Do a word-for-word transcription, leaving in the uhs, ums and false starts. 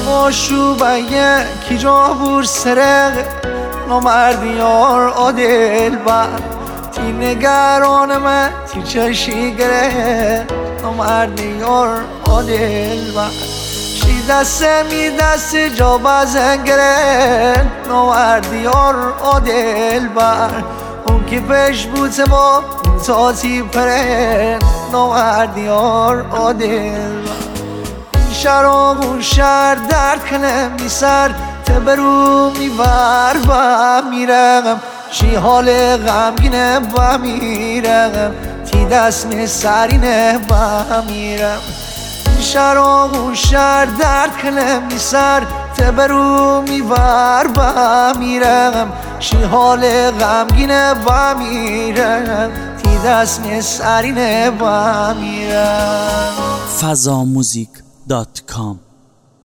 آشوبه کی جا بور سرق نامردی یار آدل با تی نگران من تی چشی گره نامردی یار آدل با شی دست می دست جا بزن گره نامردی یار آدل با اون که پیش بود با تاتی پره نامردی یار آدل با شراب و شهر درد کنم بی سر تبرو میبر و میرم شی حال غمگینه و میرم تی دست می سرینه و میرم شراب و شهر درد کنم بی سر تبرو میبر و میرم شی حال غمگینه و میرم تی دست می سرینه و میرم فضا موزیک دات کام